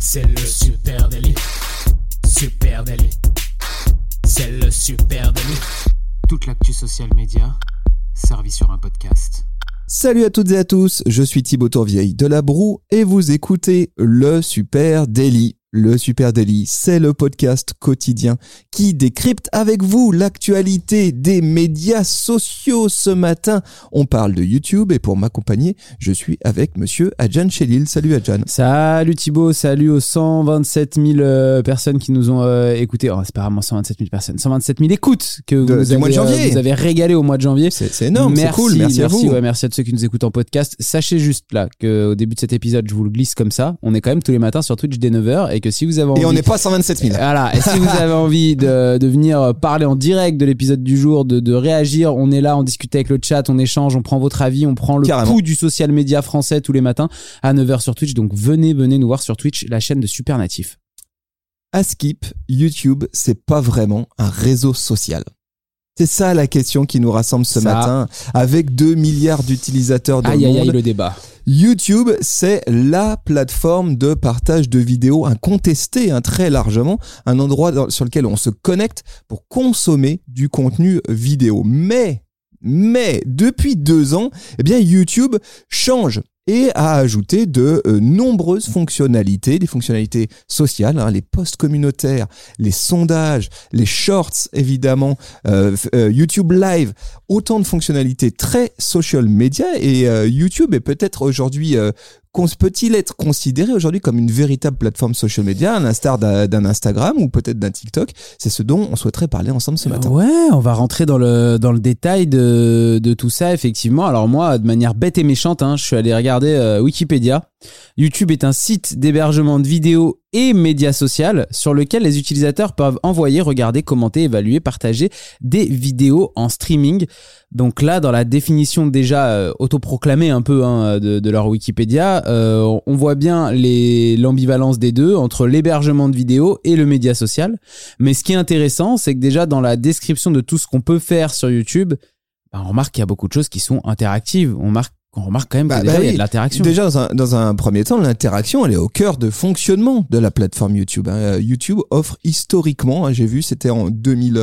C'est le Super Daily. Super Daily. C'est le Super Daily. Toute l'actu social média servie sur un podcast. Salut à toutes et à tous, je suis Thibaut Tourvieille de La Broue et vous écoutez le Super Daily. Le Super Daily, c'est le podcast quotidien qui décrypte avec vous l'actualité des médias sociaux. Ce matin, on parle de YouTube et pour m'accompagner, je suis avec monsieur Adjan Chelil. Salut Adjan. Salut Thibaut, salut aux 127 000 personnes qui nous ont écoutés. Oh, c'est pas vraiment 127 000 personnes, 127 000 écoutes que vous avez régalé au mois de janvier. C'est énorme, c'est cool, merci à vous. Ouais, merci à tous ceux qui nous écoutent en podcast. Sachez juste là qu'au début de cet épisode, je vous le glisse comme ça. On est quand même tous les matins sur Twitch dès 9h et que si vous avez envie... Et on n'est pas 127 000. Voilà, et si vous avez envie de venir parler en direct de l'épisode du jour, de réagir, on est là, on discute avec le chat, on échange, on prend votre avis, on prend le pouls du social média français tous les matins à 9h sur Twitch. Donc venez nous voir sur Twitch, la chaîne de Super Natif. À Skip, YouTube, c'est pas vraiment un réseau social. C'est ça la question qui nous rassemble ce matin. Avec 2 milliards d'utilisateurs dans le monde. Aïe, le débat. YouTube, c'est la plateforme de partage de vidéos incontestée, très largement, un endroit sur lequel on se connecte pour consommer du contenu vidéo. Mais depuis 2 ans, YouTube change et a ajouté de nombreuses fonctionnalités, des fonctionnalités sociales, les posts communautaires, les sondages, les shorts évidemment, YouTube Live, autant de fonctionnalités très social media et YouTube est peut-être aujourd'hui peut-il être considéré aujourd'hui comme une véritable plateforme social media, à l'instar d'un Instagram ou peut-être d'un TikTok? C'est ce dont on souhaiterait parler ensemble ce matin. Ouais, on va rentrer dans le détail de tout ça, effectivement. Alors moi, de manière bête et méchante, je suis allé regarder Wikipédia. YouTube est un site d'hébergement de vidéos et médias sociaux sur lequel les utilisateurs peuvent envoyer, regarder, commenter, évaluer, partager des vidéos en streaming. Donc là, dans la définition déjà autoproclamée un peu de leur Wikipédia, on voit bien l'ambivalence des deux entre l'hébergement de vidéos et le média social. Mais ce qui est intéressant, c'est que déjà dans la description de tout ce qu'on peut faire sur YouTube, on remarque qu'il y a beaucoup de choses qui sont interactives. On remarque quand même qu'il y a de l'interaction. Déjà, dans un premier temps, l'interaction, elle est au cœur de fonctionnement de la plateforme YouTube. YouTube offre historiquement, j'ai vu, c'était en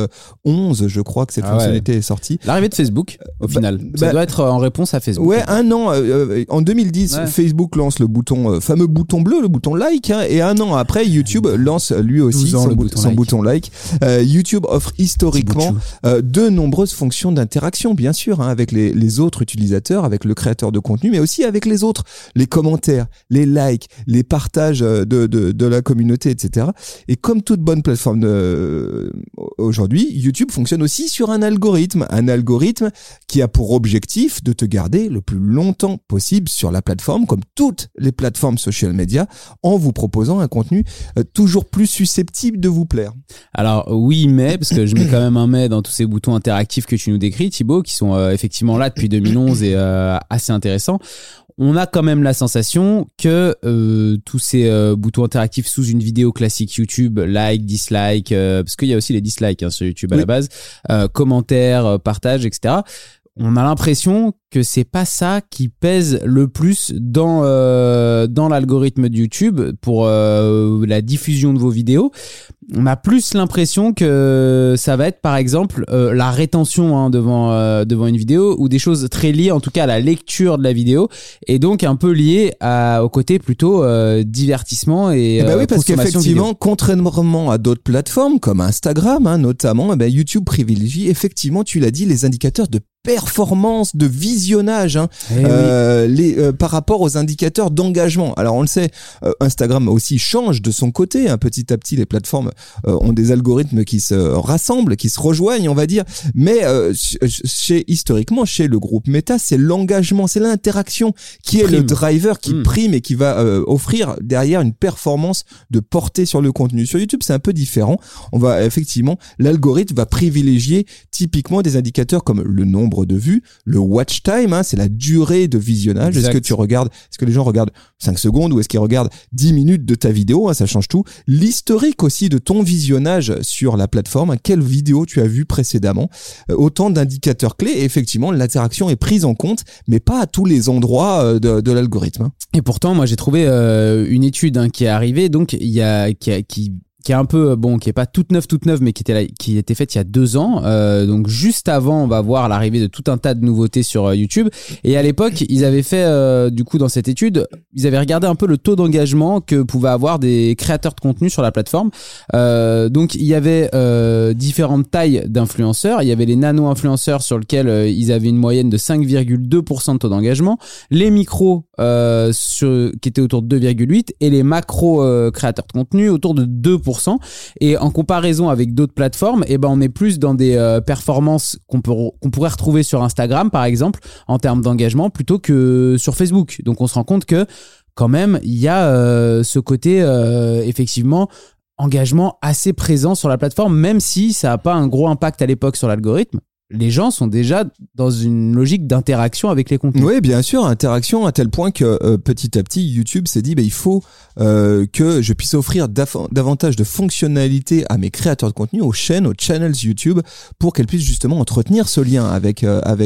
2011, je crois que cette fonctionnalité est sortie. L'arrivée de Facebook, au final. Ça doit être en réponse à Facebook. Ouais, un an. En 2010, Facebook lance le fameux bouton bleu, le bouton like, et un an après, YouTube lance lui aussi son bouton like. YouTube offre historiquement de nombreuses fonctions d'interaction, bien sûr, avec les autres utilisateurs, avec le créateur de contenu, mais aussi avec les autres, les commentaires, les likes, les partages de la communauté, etc. Et comme toute bonne plateforme aujourd'hui, YouTube fonctionne aussi sur un algorithme qui a pour objectif de te garder le plus longtemps possible sur la plateforme, comme toutes les plateformes social media, en vous proposant un contenu toujours plus susceptible de vous plaire. Alors oui, mais, parce que je mets quand même un mais dans tous ces boutons interactifs que tu nous décris, Thibaut, qui sont effectivement là depuis 2011 et assez intéressant. On a quand même la sensation que tous ces boutons interactifs sous une vidéo classique YouTube, like, dislike, parce qu'il y a aussi les dislikes sur YouTube à la base, commentaires, partage, etc. On a l'impression que c'est pas ça qui pèse le plus dans l'algorithme de YouTube pour la diffusion de vos vidéos. On a plus l'impression que ça va être par exemple la rétention devant une vidéo ou des choses très liées en tout cas à la lecture de la vidéo et donc un peu liées au côté plutôt divertissement et oui, parce qu'effectivement, vidéo. Contrairement à d'autres plateformes comme Instagram notamment, YouTube privilégie effectivement, tu l'as dit, les indicateurs de performance, de visionnage par rapport aux indicateurs d'engagement. Alors on le sait, Instagram aussi change de son côté, petit à petit les plateformes ont des algorithmes qui se rassemblent, qui se rejoignent, on va dire, mais historiquement chez le groupe Meta, c'est l'engagement, c'est l'interaction qui est le driver qui prime et qui va offrir derrière une performance de portée sur le contenu. Sur YouTube, c'est un peu différent. L'algorithme va privilégier typiquement des indicateurs comme le nombre de vues, le watch time, hein, c'est la durée de visionnage. Exact. Est-ce que les gens regardent 5 secondes ou est-ce qu'ils regardent 10 minutes de ta vidéo, hein, ça change tout. L'historique aussi de ton visionnage sur la plateforme, hein, quelle vidéo tu as vue précédemment. Autant d'indicateurs clés et effectivement, l'interaction est prise en compte, mais pas à tous les endroits de l'algorithme. Hein. Et pourtant, moi, j'ai trouvé une étude qui est arrivée, donc qui est un peu qui est pas toute neuve mais qui était faite il y a 2 ans, donc juste avant on va voir l'arrivée de tout un tas de nouveautés sur YouTube. Et à l'époque ils avaient fait du coup dans cette étude, ils avaient regardé un peu le taux d'engagement que pouvaient avoir des créateurs de contenu sur la plateforme. Donc il y avait différentes tailles d'influenceurs. Il y avait les nano-influenceurs sur lesquels ils avaient une moyenne de 5,2% de taux d'engagement, les micros qui étaient autour de 2,8 et les macro créateurs de contenu autour de 2%. Et en comparaison avec d'autres plateformes, on est plus dans des performances qu'on pourrait retrouver sur Instagram par exemple en termes d'engagement plutôt que sur Facebook. Donc on se rend compte que quand même il y a ce côté effectivement engagement assez présent sur la plateforme, même si ça n'a pas un gros impact à l'époque sur l'algorithme. Les gens sont déjà dans une logique d'interaction avec les contenus. Oui, bien sûr, interaction à tel point que petit à petit, YouTube s'est dit il faut que je puisse offrir davantage de fonctionnalités à mes créateurs de contenu, aux chaînes, aux channels YouTube, pour qu'elles puissent justement entretenir ce lien avec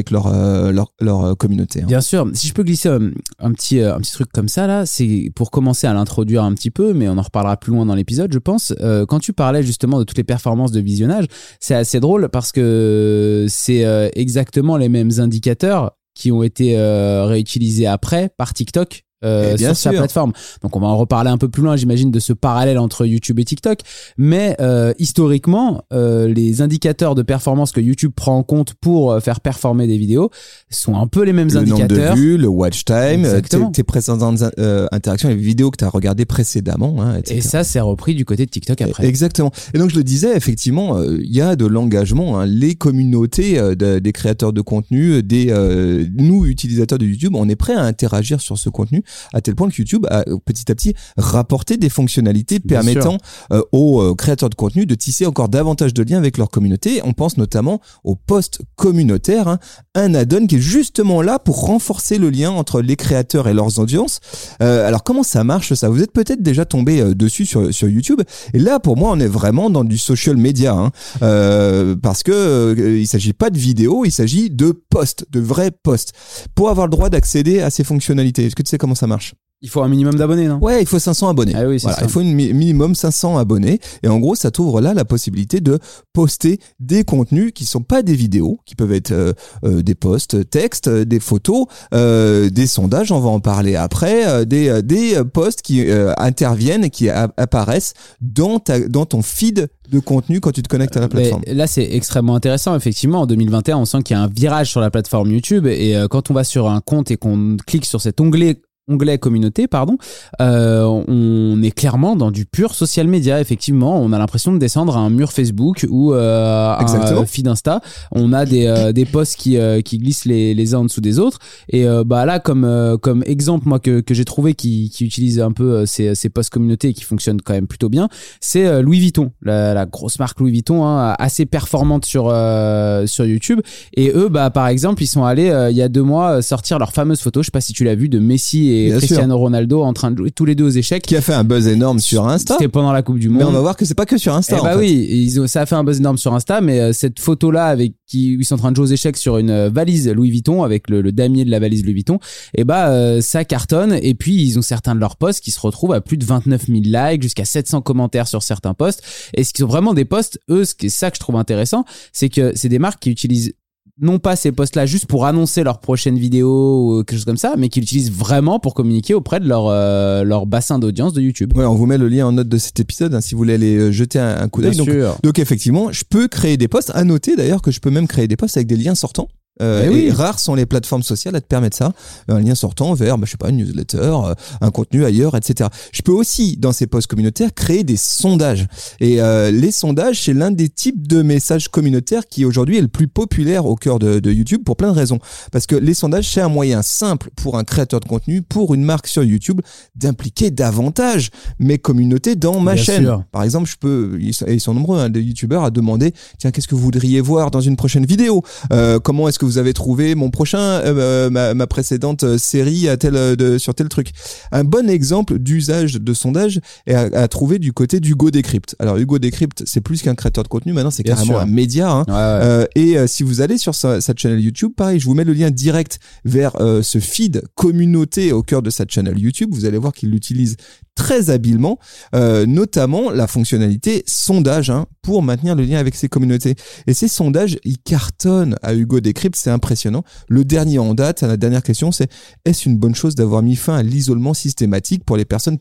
leur communauté. Hein. Bien sûr, si je peux glisser un petit truc comme ça là, c'est pour commencer à l'introduire un petit peu, mais on en reparlera plus loin dans l'épisode, je pense. Quand tu parlais justement de toutes les performances de visionnage, c'est assez drôle parce que c'est exactement les mêmes indicateurs qui ont été réutilisés après par TikTok sur sa plateforme. Donc on va en reparler un peu plus loin, j'imagine, de ce parallèle entre YouTube et TikTok. Mais historiquement, les indicateurs de performance que YouTube prend en compte pour faire performer des vidéos sont un peu les mêmes indicateurs. Le nombre de vues, le watch time, tes précédentes interactions, les vidéos que tu as regardées précédemment, hein, etc. Et ça, c'est repris du côté de TikTok après. Exactement. Et donc je le disais, effectivement, il y a de l'engagement. Hein. Les communautés des créateurs de contenu, nous utilisateurs de YouTube, on est prêts à interagir sur ce contenu, à tel point que YouTube a petit à petit rapporté des fonctionnalités permettant aux créateurs de contenu de tisser encore davantage de liens avec leur communauté. On pense notamment aux posts communautaires, hein, un add-on qui est justement là pour renforcer le lien entre les créateurs et leurs audiences. Alors comment ça marche ça ? Vous êtes peut-être déjà tombé dessus sur YouTube. Et là, pour moi, on est vraiment dans du social media, hein, parce que il s'agit pas de vidéos, il s'agit de posts, de vrais posts. Pour avoir le droit d'accéder à ces fonctionnalités, est-ce que tu sais comment ça marche ? Il faut un minimum d'abonnés, non ? Ouais, il faut 500 abonnés. Ah oui, c'est ça. Il faut minimum 500 abonnés. Et en gros, ça t'ouvre là la possibilité de poster des contenus qui sont pas des vidéos, qui peuvent être des posts textes, des photos, des sondages, on va en parler après, des posts qui interviennent et qui apparaissent dans ton feed de contenu quand tu te connectes à la plateforme. Là, c'est extrêmement intéressant. Effectivement, en 2021, on sent qu'il y a un virage sur la plateforme YouTube. Et quand on va sur un compte et qu'on clique sur cet onglet communauté, on est clairement dans du pur social media. Effectivement, on a l'impression de descendre à un mur Facebook ou un feed Insta. On a des posts qui glissent les uns en dessous des autres. Et là, comme exemple, moi que j'ai trouvé qui utilise un peu ces posts communautés et qui fonctionne quand même plutôt bien, c'est Louis Vuitton, la grosse marque Louis Vuitton, hein, assez performante sur YouTube. Et eux, par exemple, ils sont allés il y a 2 mois sortir leur fameuse photo. Je sais pas si tu l'as vu, de Messi et Bien Cristiano sûr. Ronaldo en train de jouer tous les deux aux échecs. Qui a fait un buzz énorme sur Insta. C'était pendant la Coupe du Monde. Mais on va voir que c'est pas que sur Insta. Oui, ça a fait un buzz énorme sur Insta, mais cette photo-là où ils sont en train de jouer aux échecs sur une valise Louis Vuitton avec le damier de la valise Louis Vuitton, ça cartonne. Et puis ils ont certains de leurs posts qui se retrouvent à plus de 29 000 likes, jusqu'à 700 commentaires sur certains posts. Et ce qui sont vraiment des posts, c'est ça que je trouve intéressant, c'est que c'est des marques qui utilisent non pas ces posts-là juste pour annoncer leur prochaine vidéo ou quelque chose comme ça, mais qui l'utilisent vraiment pour communiquer auprès de leur bassin d'audience de YouTube. Ouais, on vous met le lien en note de cet épisode, hein, si vous voulez aller jeter un coup d'œil. Donc effectivement, je peux créer des posts. À noter d'ailleurs que je peux même créer des posts avec des liens sortants. Et rares sont les plateformes sociales à te permettre ça, un lien sortant vers une newsletter, un contenu ailleurs, etc. Je peux aussi dans ces posts communautaires créer des sondages, et les sondages, c'est l'un des types de messages communautaires qui aujourd'hui est le plus populaire au cœur de YouTube, pour plein de raisons, parce que les sondages, c'est un moyen simple pour un créateur de contenu, pour une marque sur YouTube, d'impliquer davantage mes communautés dans ma chaîne. Sûr. Par exemple, ils sont nombreux, des YouTubeurs à demander, tiens, qu'est-ce que vous voudriez voir dans une prochaine vidéo, comment est-ce que vous avez trouvé mon prochain, ma précédente série sur tel truc. Un bon exemple d'usage de sondage est à trouver du côté d'Hugo Décrypte. Alors Hugo Décrypte, c'est plus qu'un créateur de contenu, maintenant c'est carrément un média. Hein. Ouais. Et si vous allez sur sa chaîne YouTube, pareil, je vous mets le lien direct vers ce feed communauté au cœur de sa chaîne YouTube. Vous allez voir qu'il l'utilise très habilement, notamment la fonctionnalité sondage, hein, pour maintenir le lien avec ses communautés. Et ces sondages, ils cartonnent à Hugo Décrypte, c'est impressionnant. Le dernier en date, la dernière question, c'est: est-ce une bonne chose d'avoir mis fin à l'isolement systématique pour les personnes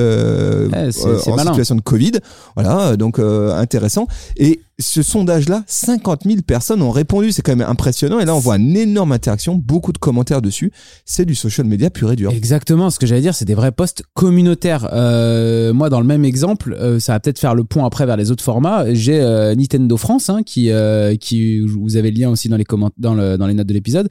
en situation de Covid? Voilà, donc intéressant. Et ce sondage-là, 50 000 personnes ont répondu, c'est quand même impressionnant. Et là, on voit une énorme interaction, beaucoup de commentaires dessus. C'est du social media pur et dur. Exactement, ce que j'allais dire, c'est des vrais posts communautaires. Moi, dans le même exemple, ça va peut-être faire le pont après vers les autres formats. J'ai Nintendo France, hein, qui vous avez le lien aussi dans les notes de l'épisode,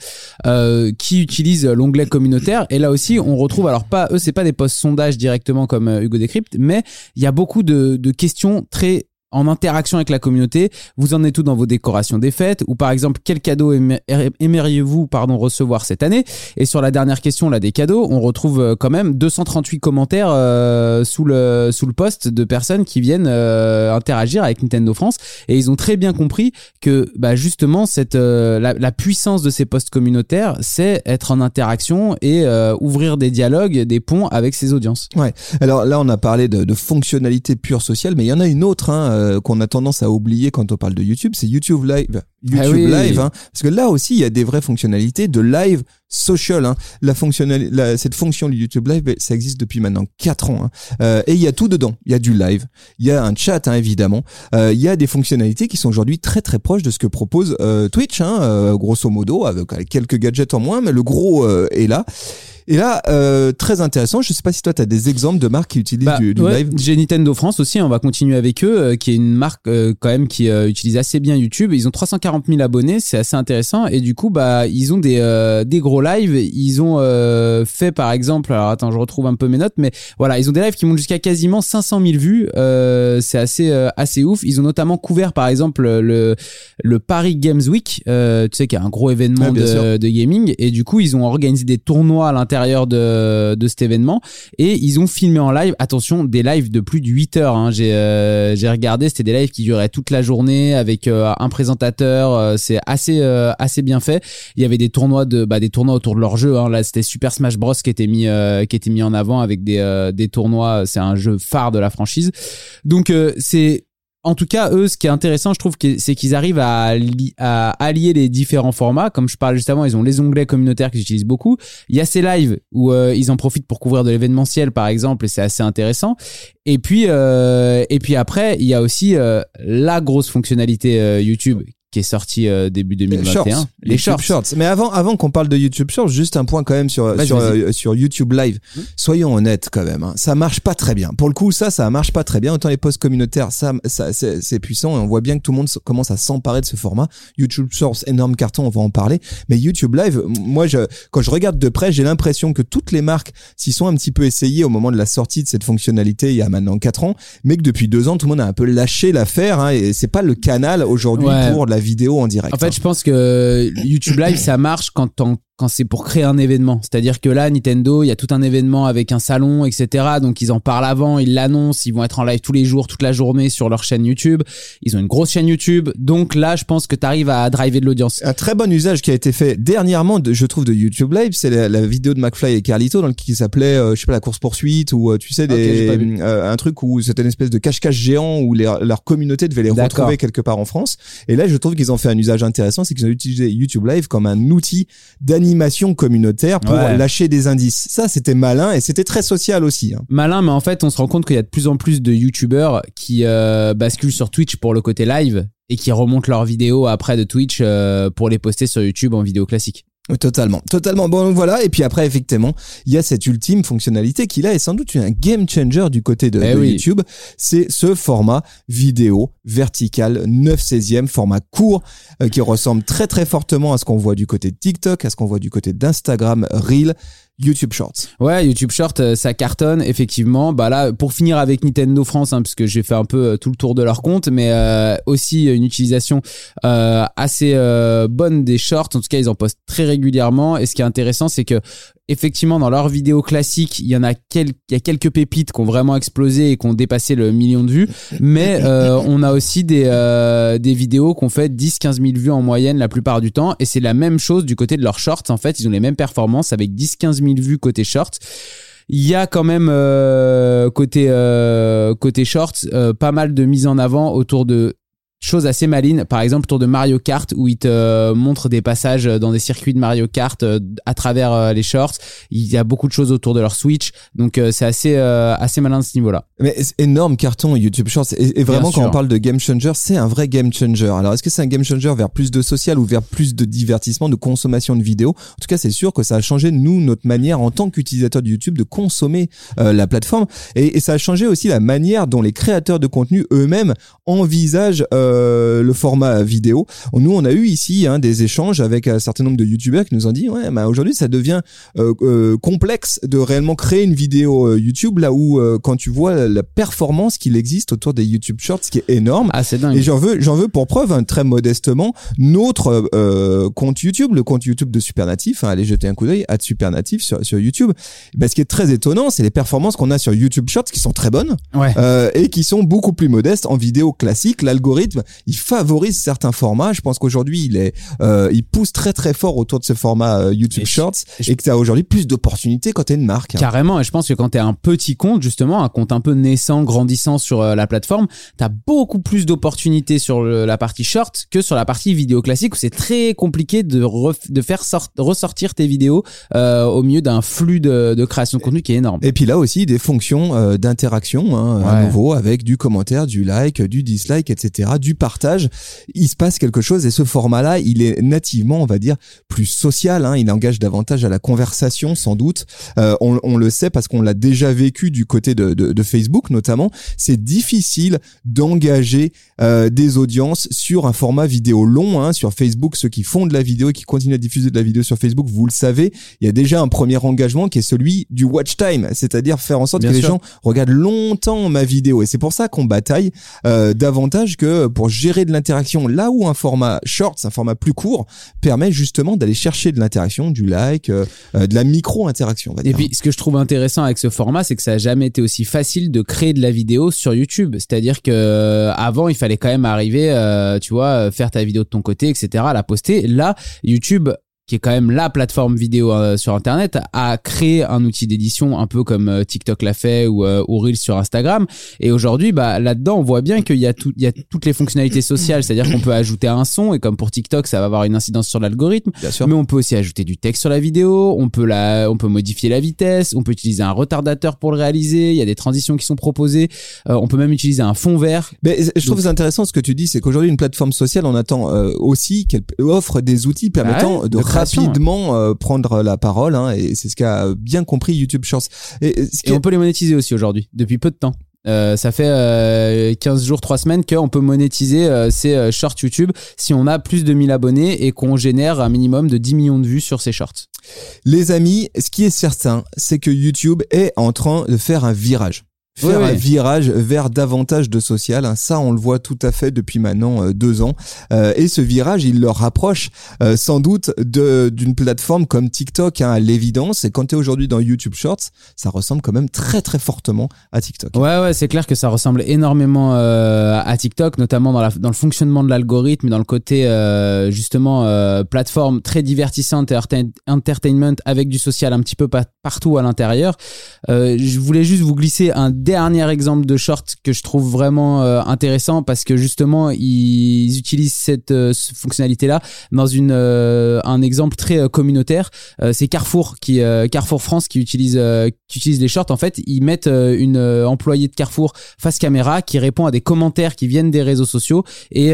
qui utilise l'onglet communautaire. Et là aussi, on retrouve, alors c'est pas des posts sondages directement comme Hugo Décrypte, mais il y a beaucoup de questions très en interaction avec la communauté. Vous en êtes tout dans vos décorations des fêtes, ou par exemple, quel cadeau aimeriez-vous recevoir cette année? Et sur la dernière question là des cadeaux, on retrouve quand même 238 commentaires sous le post de personnes qui viennent interagir avec Nintendo France, et ils ont très bien compris que justement la puissance de ces posts communautaires, c'est être en interaction et ouvrir des dialogues, des ponts avec ses audiences. Ouais. Alors là, on a parlé de fonctionnalités pure sociales, mais il y en a une autre, hein, qu'on a tendance à oublier quand on parle de YouTube, c'est YouTube Live. Live, hein, parce que là aussi il y a des vraies fonctionnalités de live social. Hein. Cette fonction de YouTube Live, ça existe depuis maintenant 4 ans. Hein. Et il y a tout dedans. Il y a du live, il y a un chat, hein, évidemment. Il y a des fonctionnalités qui sont aujourd'hui très très proches de ce que propose Twitch, hein, grosso modo, avec quelques gadgets en moins, mais le gros est là. Et là, très intéressant. Je sais pas si toi, tu as des exemples de marques qui utilisent du live. J'ai Nintendo France aussi. On va continuer avec eux, qui est une marque quand même qui utilise assez bien YouTube. Ils ont 340 000 abonnés. C'est assez intéressant. Et du coup, ils ont des gros lives. Ils ont fait, par exemple, alors attends, je retrouve un peu mes notes, mais voilà, ils ont des lives qui montent jusqu'à quasiment 500 000 vues. C'est assez ouf. Ils ont notamment couvert, par exemple, le Paris Games Week, tu sais, qui est un gros événement de gaming. Et du coup, ils ont organisé des tournois à l'intérieur de cet événement, et ils ont filmé en live, attention, des lives de plus de 8 heures, hein. J'ai regardé, c'était des lives qui duraient toute la journée avec un présentateur. C'est assez bien fait. Il y avait des tournois autour de leur jeu, hein. Là, c'était Super Smash Bros qui était mis en avant avec des tournois. C'est un jeu phare de la franchise. Donc en tout cas, eux, ce qui est intéressant, je trouve, c'est qu'ils arrivent à allier les différents formats. Comme je parlais juste avant, ils ont les onglets communautaires qu'ils utilisent beaucoup. Il y a ces lives où ils en profitent pour couvrir de l'événementiel, par exemple, et c'est assez intéressant. Et puis après, il y a aussi la grosse fonctionnalité YouTube qui est sorti début 2021. Les shorts. Mais avant qu'on parle de YouTube Shorts, juste un point quand même sur YouTube Live. Soyons honnêtes quand même, hein. Ça marche pas très bien. Pour le coup, ça marche pas très bien. Autant les posts communautaires, ça c'est puissant, et on voit bien que tout le monde commence à s'emparer de ce format. YouTube Shorts, énorme carton, on va en parler. Mais YouTube Live, moi, quand je regarde de près, j'ai l'impression que toutes les marques s'y sont un petit peu essayées au moment de la sortie de cette fonctionnalité il y a maintenant 4 ans, mais que depuis 2 ans, tout le monde a un peu lâché l'affaire, hein, et c'est pas le canal aujourd'hui pour la vidéo en direct. En fait, je pense que YouTube Live, ça marche quand c'est pour créer un événement. C'est-à-dire que là, Nintendo, il y a tout un événement avec un salon, etc. Donc, ils en parlent avant, ils l'annoncent, ils vont être en live tous les jours, toute la journée sur leur chaîne YouTube. Ils ont une grosse chaîne YouTube. Donc là, je pense que tu arrives à driver de l'audience. Un très bon usage qui a été fait dernièrement, je trouve, de YouTube Live, c'est la vidéo de McFly et Carlito, qui s'appelait, la course-poursuite, ou tu sais, un truc où c'était une espèce de cache-cache géant où leur communauté devait les retrouver quelque part en France. Et là, je trouve qu'ils ont fait un usage intéressant, c'est qu'ils ont utilisé YouTube Live comme un outil d'animation communautaire pour lâcher des indices. Ça, c'était malin, et c'était très social aussi, hein. Malin, mais en fait, on se rend compte qu'il y a de plus en plus de YouTubeurs qui basculent sur Twitch pour le côté live et qui remontent leurs vidéos après de Twitch pour les poster sur YouTube en vidéo classique. Totalement. Bon, voilà. Et puis après, effectivement, il y a cette ultime fonctionnalité qui là est sans doute un game changer du côté de YouTube. C'est ce format vidéo vertical 9/16e, format court, qui ressemble très très fortement à ce qu'on voit du côté de TikTok, à ce qu'on voit du côté d'Instagram Reel. YouTube Shorts. Ouais, YouTube Shorts, ça cartonne effectivement. Bah là, pour finir avec Nintendo France, hein, parce que j'ai fait un peu tout le tour de leur compte, mais aussi une utilisation assez bonne des shorts. En tout cas, ils en postent très régulièrement. Et ce qui est intéressant, c'est que effectivement, dans leurs vidéos classiques, il y a quelques pépites qui ont vraiment explosé et qui ont dépassé le million de vues. Mais on a aussi des vidéos qui ont fait 10-15 000 vues en moyenne la plupart du temps. Et c'est la même chose du côté de leurs shorts. En fait, ils ont les mêmes performances avec 10-15 000 vues côté shorts. Il y a quand même côté shorts pas mal de mise en avant autour de choses assez malines, par exemple autour de Mario Kart où il te montre des passages dans des circuits de Mario Kart à travers les shorts. Il y a beaucoup de choses autour de leur Switch, donc c'est assez malin de ce niveau-là. Mais c'est énorme carton YouTube Shorts et vraiment quand on parle de game changer, c'est un vrai game changer. Alors est-ce que c'est un game changer vers plus de social ou vers plus de divertissement, de consommation de vidéos? En tout cas, c'est sûr que ça a changé notre manière en tant qu'utilisateur de YouTube de consommer la plateforme et ça a changé aussi la manière dont les créateurs de contenu eux-mêmes envisagent le format vidéo. Nous, on a eu ici des échanges avec un certain nombre de youtubeurs qui nous ont dit aujourd'hui ça devient complexe de réellement créer une vidéo YouTube, là où quand tu vois la performance qu'il existe autour des YouTube Shorts, qui est énorme. Ah, c'est dingue. Et j'en veux pour preuve, très modestement, notre compte YouTube, le compte YouTube de Supernatif. Allez jeter un coup d'œil, @Supernatif sur YouTube. Ce qui est très étonnant, c'est les performances qu'on a sur YouTube Shorts qui sont très bonnes, et qui sont beaucoup plus modestes en vidéo classique. L'algorithme, il favorise certains formats. Je pense qu'aujourd'hui, il pousse très très fort autour de ce format YouTube Shorts, et que tu as aujourd'hui plus d'opportunités quand tu es une marque. Carrément, et je pense que quand tu es un petit compte, justement, un compte un peu naissant, grandissant sur la plateforme, tu as beaucoup plus d'opportunités sur la partie short que sur la partie vidéo classique, où c'est très compliqué de faire ressortir tes vidéos au milieu d'un flux de création de contenu qui est énorme. Et puis là aussi, des fonctions d'interaction, à nouveau, avec du commentaire, du like, du dislike, etc., du partage. Il se passe quelque chose, et ce format-là, il est nativement, on va dire, plus social, il engage davantage à la conversation, sans doute. On le sait parce qu'on l'a déjà vécu du côté de Facebook, notamment. C'est difficile d'engager des audiences sur un format vidéo long, sur Facebook. Ceux qui font de la vidéo et qui continuent à diffuser de la vidéo sur Facebook, vous le savez, il y a déjà un premier engagement qui est celui du watch time, c'est-à-dire faire en sorte que les gens regardent longtemps ma vidéo. Et c'est pour ça qu'on bataille davantage que pour gérer de l'interaction, là où un format short, un format plus court, permet justement d'aller chercher de l'interaction, du like, de la micro-interaction, on va dire. Et puis, ce que je trouve intéressant avec ce format, c'est que ça a jamais été aussi facile de créer de la vidéo sur YouTube. C'est-à-dire que avant, il fallait quand même arriver, faire ta vidéo de ton côté, etc., la poster. Là, YouTube, qui est quand même la plateforme vidéo sur Internet, a créé un outil d'édition un peu comme TikTok l'a fait ou Reels sur Instagram. Et aujourd'hui, là-dedans, on voit bien qu'il y a toutes les fonctionnalités sociales, c'est-à-dire qu'on peut ajouter un son, et comme pour TikTok, ça va avoir une incidence sur l'algorithme. Mais on peut aussi ajouter du texte sur la vidéo, on peut modifier la vitesse, on peut utiliser un retardateur pour le réaliser, il y a des transitions qui sont proposées, on peut même utiliser un fond vert. Mais je trouve ça intéressant ce que tu dis, c'est qu'aujourd'hui, une plateforme sociale, on attend aussi qu'elle offre des outils permettant de rapidement prendre la parole, et c'est ce qu'a bien compris YouTube Shorts. Et on peut les monétiser aussi aujourd'hui, depuis peu de temps. Ça fait 15 jours, 3 semaines qu'on peut monétiser ces shorts YouTube si on a plus de 1000 abonnés et qu'on génère un minimum de 10 millions de vues sur ces shorts. Les amis, ce qui est certain, c'est que YouTube est en train de faire un virage. Un virage vers davantage de social. Ça, on le voit tout à fait depuis maintenant 2 ans. Et ce virage, il le rapproche sans doute d'une plateforme comme TikTok, à l'évidence. Et quand tu es aujourd'hui dans YouTube Shorts, ça ressemble quand même très très fortement à TikTok. Ouais, c'est clair que ça ressemble énormément à TikTok, notamment dans le fonctionnement de l'algorithme, dans le côté justement plateforme très divertissante et entertainment avec du social un petit peu partout à l'intérieur. Je voulais juste vous glisser un dernier exemple de short que je trouve vraiment intéressant, parce que justement ils utilisent cette fonctionnalité-là dans un exemple très communautaire. C'est Carrefour France qui utilise les shorts. En fait, ils mettent une employée de Carrefour face caméra qui répond à des commentaires qui viennent des réseaux sociaux, et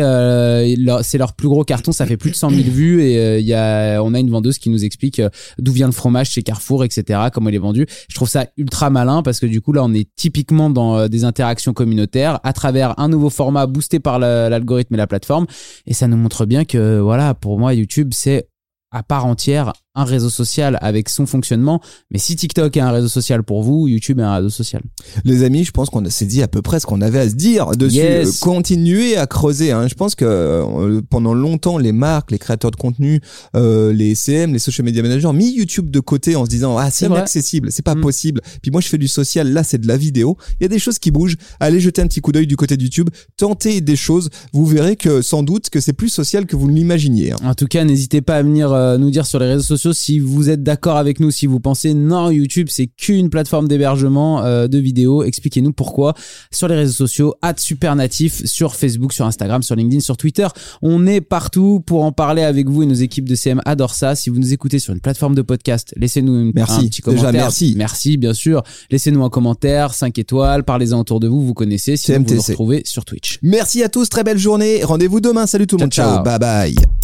c'est leur plus gros carton. Ça fait plus de 100 000 vues, et on a une vendeuse qui nous explique d'où vient le fromage chez Carrefour, etc., comment il est vendu. Je trouve ça ultra malin, parce que du coup là on est typiquement dans des interactions communautaires à travers un nouveau format boosté par l'algorithme et la plateforme, et ça nous montre bien que pour moi YouTube, c'est à part entière un réseau social avec son fonctionnement. Mais si TikTok est un réseau social pour vous, YouTube est un réseau social. Les amis, je pense qu'on s'est dit à peu près ce qu'on avait à se dire dessus. Yes. Continuez à creuser. Je pense que pendant longtemps, les marques, les créateurs de contenu, les CM, les social media managers, mis YouTube de côté en se disant c'est inaccessible, c'est pas possible. Puis moi, je fais du social. Là, c'est de la vidéo. Il y a des choses qui bougent. Allez jeter un petit coup d'œil du côté de YouTube. Tentez des choses. Vous verrez que sans doute que c'est plus social que vous ne l'imaginiez. En tout cas, n'hésitez pas à venir nous dire sur les réseaux sociaux si vous êtes d'accord avec nous, si vous pensez non, YouTube c'est qu'une plateforme d'hébergement de vidéos. Expliquez-nous pourquoi. Sur les réseaux sociaux @supernatif, sur Facebook, sur Instagram, sur LinkedIn, sur Twitter, on est partout pour en parler avec vous et nos équipes de CM adorent ça. Si vous nous écoutez sur une plateforme de podcast, laissez-nous un petit commentaire. Déjà, merci bien sûr. Laissez-nous un commentaire, 5 étoiles, parlez-en autour de vous, vous connaissez, sinon vous nous retrouvez sur Twitch. Merci à tous, très belle journée. Rendez-vous demain. Salut tout le monde. Ciao. Bye bye.